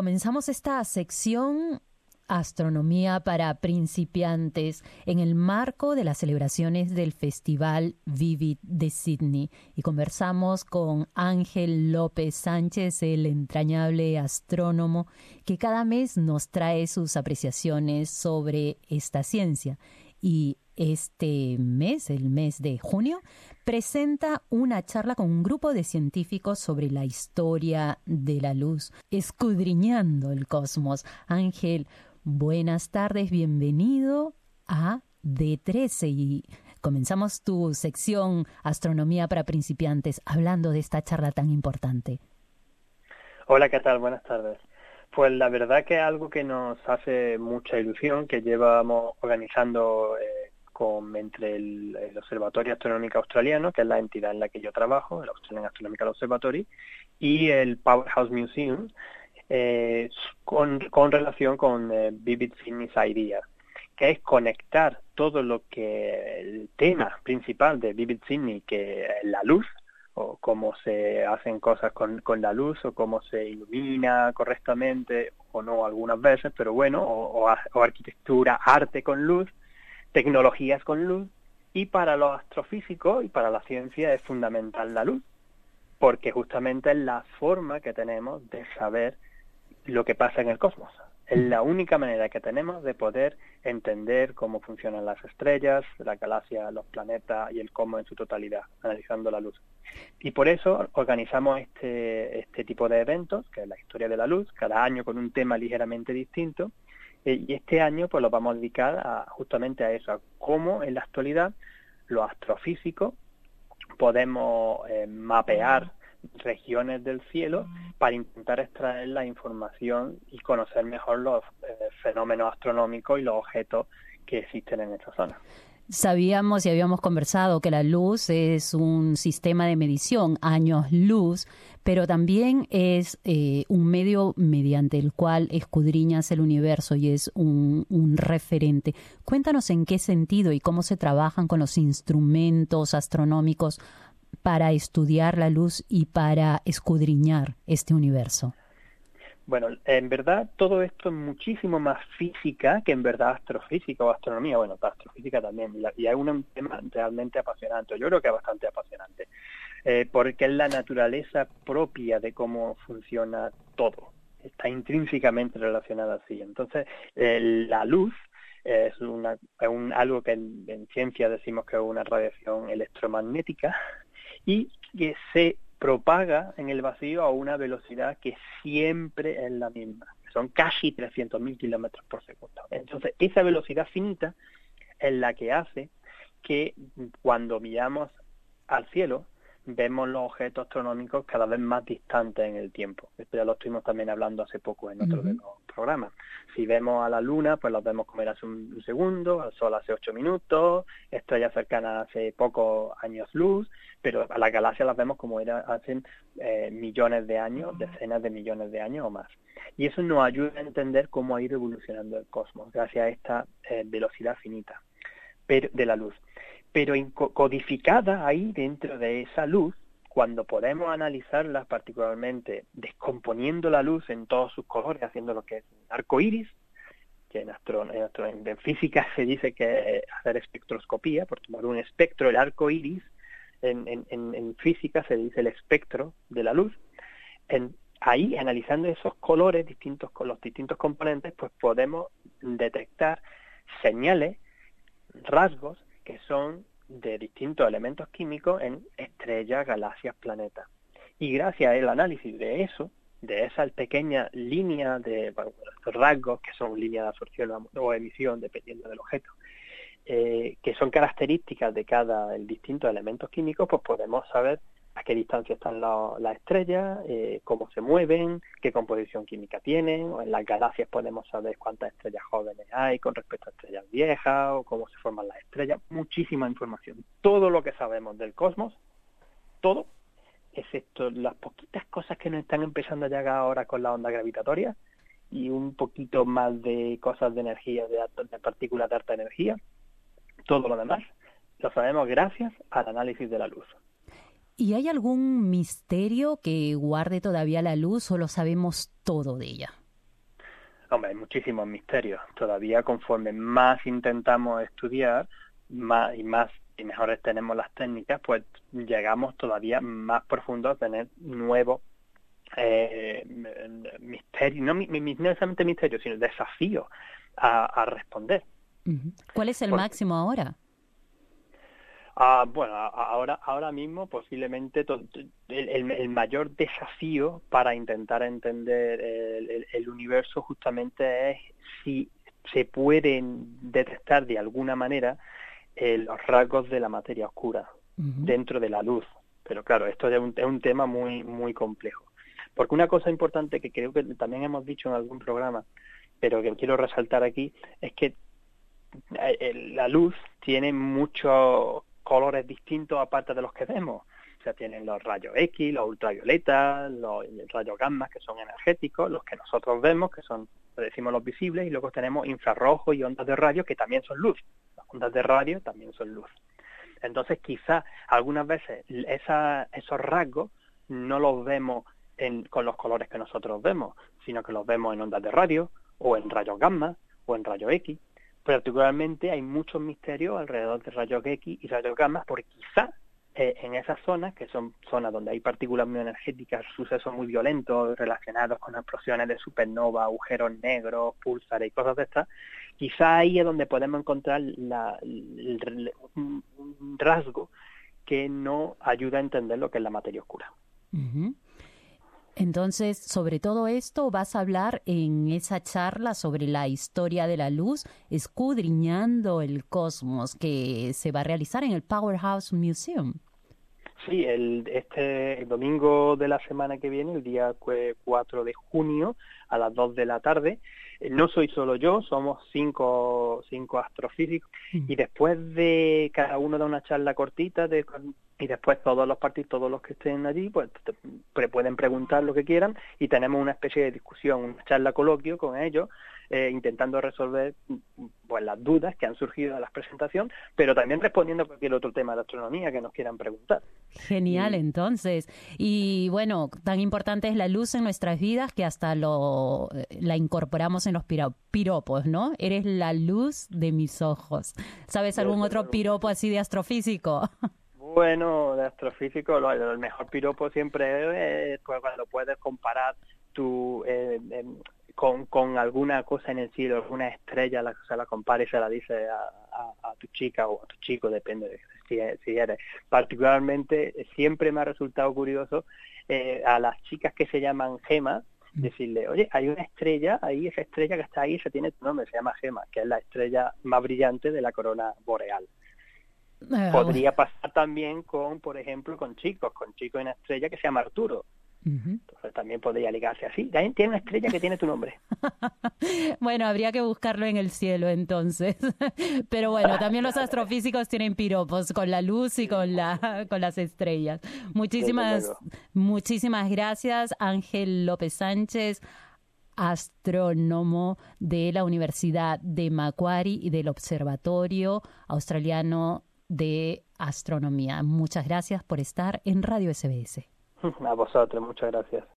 comenzamos esta sección Astronomía para principiantes en el marco de las celebraciones del Festival Vivid de Sydney y conversamos con Ángel López Sánchez, el entrañable astrónomo que cada mes nos trae sus apreciaciones sobre esta ciencia. Y este mes, el mes de junio, presenta una charla con un grupo de científicos sobre la historia de la luz, escudriñando el cosmos. Ángel, buenas tardes, bienvenido a D13 y comenzamos tu sección Astronomía para principiantes hablando de esta charla tan importante. Hola, ¿qué tal? Buenas tardes. Pues la verdad que es algo que nos hace mucha ilusión, que llevamos organizando entre el Observatorio Astronómico Australiano, que es la entidad en la que yo trabajo, el Australian Astronomical Observatory, y el Powerhouse Museum, con relación con Vivid Sydney's Idea, que es conectar todo lo que el tema principal de Vivid Sydney, que es la luz, o cómo se hacen cosas con la luz, o cómo se ilumina correctamente, o no algunas veces, pero bueno, o arquitectura, arte con luz, tecnologías con luz, y para los astrofísicos y para la ciencia es fundamental la luz, porque justamente es la forma que tenemos de saber lo que pasa en el cosmos. Es la única manera que tenemos de poder entender cómo funcionan las estrellas, la galaxia, los planetas y el cosmos en su totalidad, analizando la luz. Y por eso organizamos este tipo de eventos, que es la historia de la luz, cada año con un tema ligeramente distinto, y este año pues lo vamos a dedicar justamente a eso, a cómo en la actualidad los astrofísicos podemos mapear regiones del cielo para intentar extraer la información y conocer mejor los fenómenos astronómicos y los objetos que existen en esta zona. Sabíamos y habíamos conversado que la luz es un sistema de medición, años luz, pero también es un medio mediante el cual escudriñas el universo y es un referente. Cuéntanos en qué sentido y cómo se trabajan con los instrumentos astronómicos para estudiar la luz y para escudriñar este universo. Bueno, en verdad todo esto es muchísimo más física que en verdad astrofísica o astronomía. Bueno, astrofísica también, y es un tema realmente apasionante. Yo creo que es bastante apasionante, porque es la naturaleza propia de cómo funciona todo. Está intrínsecamente relacionada así. Entonces, la luz es algo que en ciencia decimos que es una radiación electromagnética y que se propaga en el vacío a una velocidad que siempre es la misma. Son casi 300.000 kilómetros por segundo. Entonces, esa velocidad finita es la que hace que cuando miramos al cielo, vemos los objetos astronómicos cada vez más distantes en el tiempo. Esto ya lo estuvimos también hablando hace poco en otro de los programas. Si vemos a la Luna, pues los vemos comer hace un segundo, al Sol hace 8 minutos, estrellas cercanas hace pocos años luz, pero a las galaxias las vemos como hace millones de años, decenas de millones de años o más. Y eso nos ayuda a entender cómo ha ido evolucionando el cosmos, gracias a esta velocidad finita de la luz. Pero codificada ahí dentro de esa luz, cuando podemos analizarla particularmente descomponiendo la luz en todos sus colores, haciendo lo que es un arco iris, que en física se dice que es hacer espectroscopía, por tomar un espectro, el arco iris, en física se dice el espectro de la luz. Ahí, analizando esos colores distintos con los distintos componentes, pues podemos detectar señales, rasgos, que son de distintos elementos químicos en estrellas, galaxias, planetas. Y gracias al análisis de eso, de esa pequeña línea de rasgos, que son líneas de absorción o emisión, dependiendo del objeto, que son características de cada distintos elementos químicos, pues podemos saber a qué distancia están las estrellas, cómo se mueven, qué composición química tienen, o en las galaxias podemos saber cuántas estrellas jóvenes hay con respecto a estrellas viejas, o cómo se forman las estrellas, muchísima información. Todo lo que sabemos del cosmos, todo, excepto las poquitas cosas que nos están empezando a llegar ahora con la onda gravitatoria, y un poquito más de cosas de energía, de partículas de alta energía, todo lo demás lo sabemos gracias al análisis de la luz. ¿Y hay algún misterio que guarde todavía la luz o lo sabemos todo de ella? Hombre, hay muchísimos misterios. Todavía conforme más intentamos estudiar, más y mejores tenemos las técnicas, pues llegamos todavía más profundo a tener nuevos misterios, no necesariamente misterios, sino desafíos a responder. Ujú. ¿Cuál es el Por- máximo ahora? Bueno, ahora mismo posiblemente el mayor desafío para intentar entender el universo justamente es si se pueden detectar de alguna manera los rasgos de la materia oscura Ujú. dentro de la luz. Pero claro, esto es un tema muy, muy complejo. Porque una cosa importante que creo que también hemos dicho en algún programa, pero que quiero resaltar aquí, es que la luz tiene muchos colores distintos aparte de los que vemos. O sea, tienen los rayos X, los ultravioletas, los rayos gamma, que son energéticos, los que nosotros vemos, que son, decimos, los visibles, y luego tenemos infrarrojos y ondas de radio, que también son luz. Las ondas de radio también son luz. Entonces, quizás algunas veces esos rasgos no los vemos con los colores que nosotros vemos, sino que los vemos en ondas de radio, o en rayos gamma, o en rayos X. Particularmente hay muchos misterios alrededor de rayos X y rayos gamma, porque quizá en esas zonas, que son zonas donde hay partículas muy energéticas, sucesos muy violentos relacionados con explosiones de supernova, agujeros negros, púlsares y cosas de estas, quizá ahí es donde podemos encontrar un rasgo que nos ayuda a entender lo que es la materia oscura. Ujú. Entonces, sobre todo esto vas a hablar en esa charla sobre la historia de la luz, escudriñando el cosmos, que se va a realizar en el Powerhouse Museum. Sí, el domingo de la semana que viene, el día 4 de junio, a las 2 de la tarde, no soy solo yo, somos cinco astrofísicos, y después de cada uno da una charla cortita, y después todos los que estén allí, pues pueden preguntar lo que quieran, y tenemos una especie de discusión, una charla coloquio con ellos, intentando resolver pues las dudas que han surgido de la presentación, pero también respondiendo a cualquier otro tema de astronomía que nos quieran preguntar. Genial, entonces. Y bueno, tan importante es la luz en nuestras vidas que hasta la incorporamos en los piropos, ¿no? Eres la luz de mis ojos. ¿Sabes algún otro piropo así de astrofísico? Bueno, de astrofísico, el mejor piropo siempre es pues, cuando puedes comparar tu con alguna cosa en el cielo, alguna estrella, se la compara y se la dice a tu chica o a tu chico, depende de si eres. Particularmente, siempre me ha resultado curioso a las chicas que se llaman Gema, decirle, oye, hay una estrella ahí, esa estrella que está ahí, se tiene tu nombre, se llama Gema, que es la estrella más brillante de la corona boreal. Podría pasar también por ejemplo, con chicos y una estrella que se llama Arturo. Entonces también podría ligarse así. También tiene una estrella que tiene tu nombre. Bueno, habría que buscarlo en el cielo entonces. Pero bueno, también los astrofísicos tienen piropos con la luz y con las estrellas. Muchísimas gracias, Ángel López Sánchez, astrónomo de la Universidad de Macquarie y del Observatorio Australiano de Astronomía. Muchas gracias por estar en Radio SBS. A vosotros, muchas gracias.